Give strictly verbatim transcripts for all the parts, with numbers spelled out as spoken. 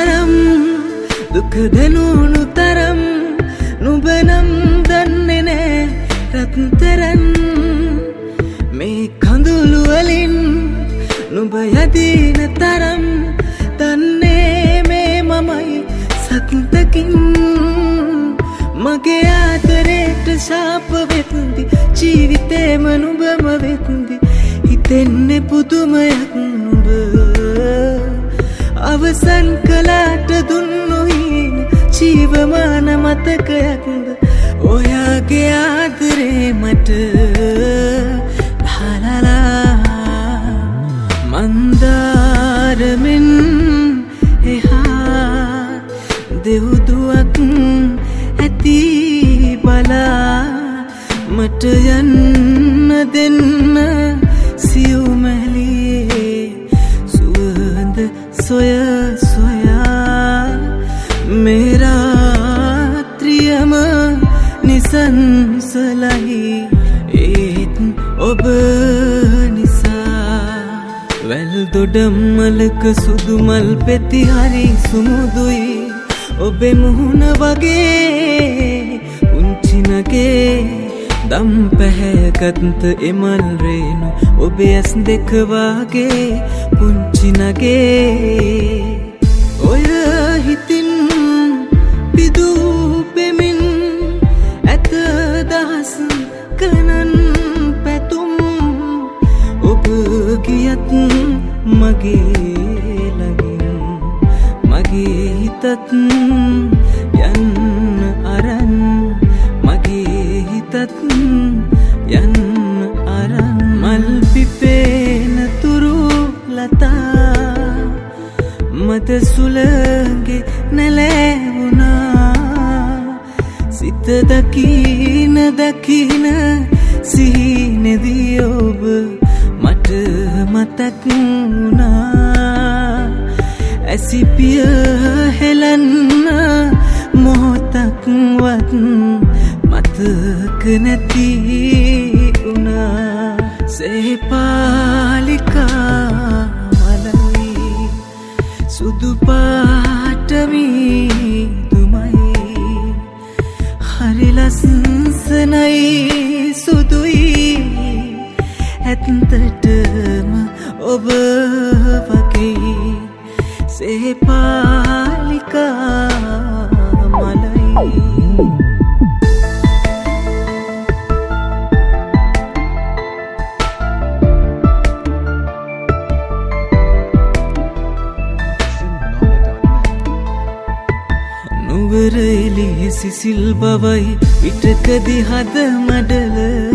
වරම් දුක දැනුණු තරම් නුඹනම් දන්නේ නෑ රත්තරන් මේ කඳුළු වලින් නුඹ යදින තරම් දන්නේ මේ මමයි සත්තකින් මගේ ආදරේට ශාප වෙත්දි ජීවිතේම නුඹම වෙත්දි හිතෙන්නේ පුදුමයක් නුඹ අවසන් කළාට දුන්නු හින ජීවමාන මතකයක්ද ඔයාගේ ආදරේ මට ලාලාලා මන්දාරමින් එහා දෙව්දුවක් ඇති බලා මට යන්න දෙන්න සියුමැලියේ සුවඳ සොය සොයා මේ රාත්‍රියම නිසංසලයි ඒත් ඔබ නිසා වැල් දොඩම්මලක සුදු මල් පෙති හරි සුමුදුයි ඔබේ මුහුණ වගේ පුංචි නගේ දම් පැහැගත්ත එමල් රේනු ඔබේ ඇස් දෙක වගේ පුංචි නගේ ඔය හිතින් පිදූ පෙමින් ඇත දහස් ගණන් පැතුම් ඔබ ගියත් මගේ ළඟින් මගේ හිතත් යන්න අරන් මගේ හිතත් යන්න අරන් මල් පිපෙන තුරු ලතා මද සුළගේ නැලැවුණා සිත දකින දකින සිහිනෙදී ඔබ මට මතක් වුණා ඇසිපිය හෙලන්න මොහොතක්වත් මතක නැති වුණා සේපාලිකා මලයි සුදු පාටමි තුමයි හරි ලස්සනයි සුදුයි ඇත්තටම ඔබ වගේ සේපාලිකා මලයි නුවරඑළිය සිසිල් බවයි විටකදි හද මඩල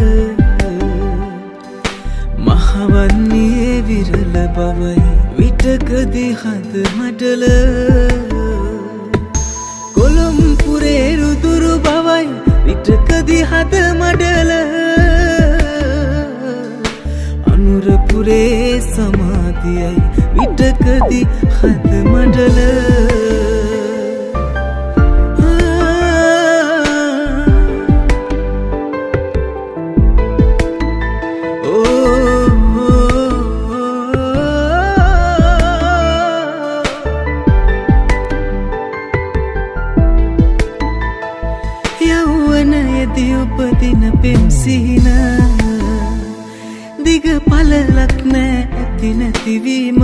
මහවන්නේ විරල බවයි විටකදි හද මඩල කොළඹුරේ රුදුරු බවයි විටකදි හද මඩල අනුරපුරේ සමාධියයි විටකදි හද මඩල උපදින පෙම්සිහින දිග පළලක් නෑ ඇති නැතිවීම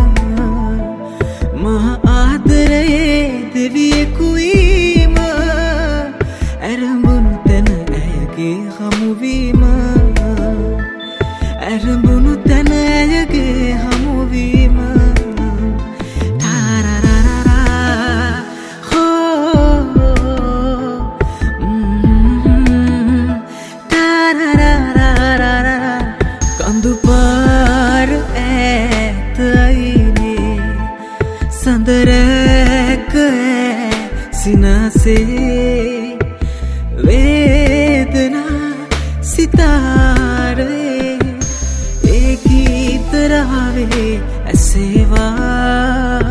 මහ ආදරයේ දෙවියෙකුවීම ඇරඹුණු තැන ඇයගේ හමුවීම ඇරඹුණු තැන ඇයගේ හමුවීම සඳරැක සිනාසේ වේදනා සිතාරේ ඒ ගීතරාවේ ඇසේවා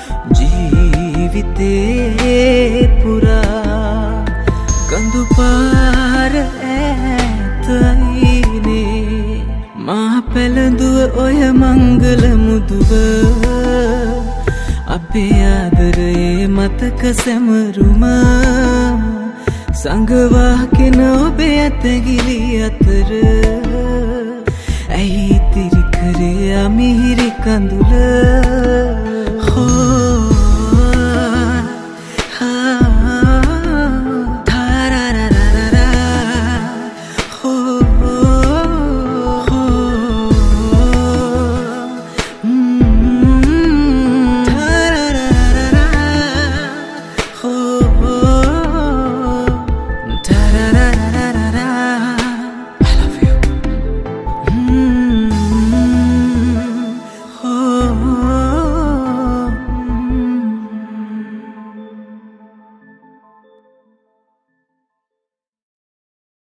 ජීවිතේ පුරා කඳු පාර ඇතයිනේ මා පැළඳුව ඔය මංගල මුදුව අපේ අපේ ආදරයේ මතක සැමරුම සංගවාගෙන ඔබේ ඇතගිලි අතර ඇයි ඉතිරි කරේ අමිහිරි කඳුල